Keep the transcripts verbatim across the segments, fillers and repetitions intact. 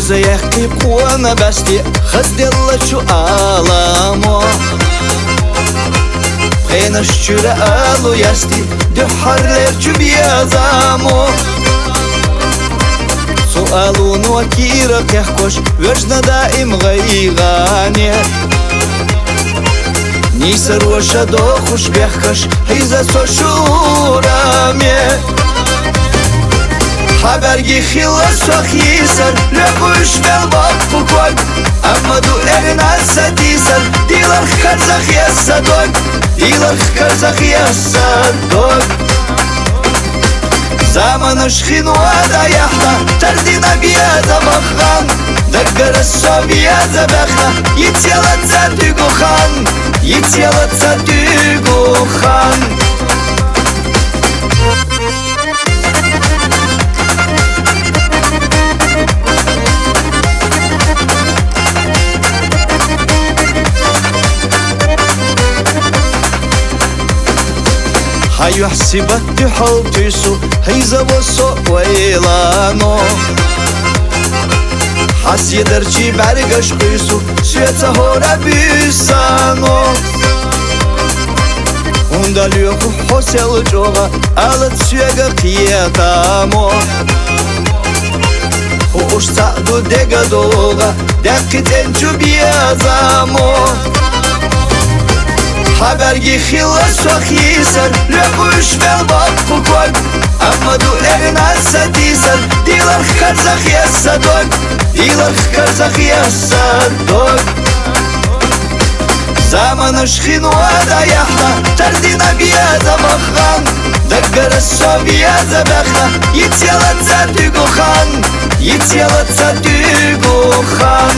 Өзі яқи қуана бәсте Қызделі чу аламо Қайнаш чүрі алу ясти Дөхарлер чу биязамо سؤالون وكيرك يحكوش وجنا دائم غيغاني نيسر وشدو خوش بيحكش هيزا سوشورامي حبرگي خلاص وخيسر لقوش بالباق فوقوك أما دو إرنا ستيسر ديلر خرزخ يسدوك ديلر خرزخ يسدوك زمانش خنواده یحنا تردینا بیاده بخان دگر السوبیاده بخنا یتیلت زدگو خان یتیلت زدگو خان هايو حسبت تحل تيسو هيزا بوسو ويلانو حس يدرچي برگش قيسو سويتا هورا بيسانو Ундалюху хосел джога алат сюега қиятамо Хуш саду дега дога дәққитен чу биязамо حبرگي خلاص وخيسر لقوش بالباق فوقوك أما دو إرنا ستيسر ديلر خرزخ يسدوك ديلر خرزخ يسدوك زمانش خنواده يحنا تردينا بياده مخان دقر السوبياده بخنا يتيلت زدگو خان يتيلت زدگو خان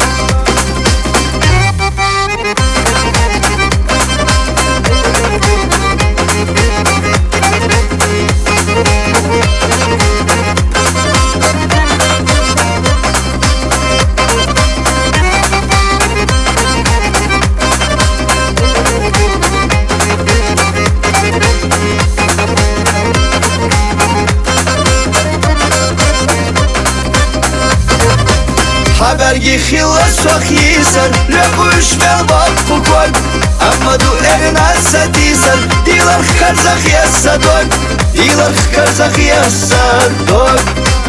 حبرگي خلاص وخيسر لقوش بالباق فوقوك أما دو إرنا ستيسر ديلر خرزخ يسدوك ديلر خرزخ يسدوك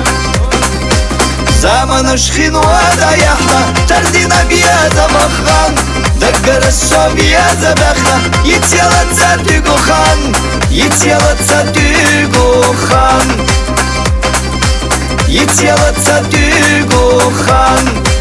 زمانش خنواده يحنا تردينا بياده مخان دقر السوبياده بخنا يتيلت زدگو خان يتيلت زدگو خان يتيلت زدگو خان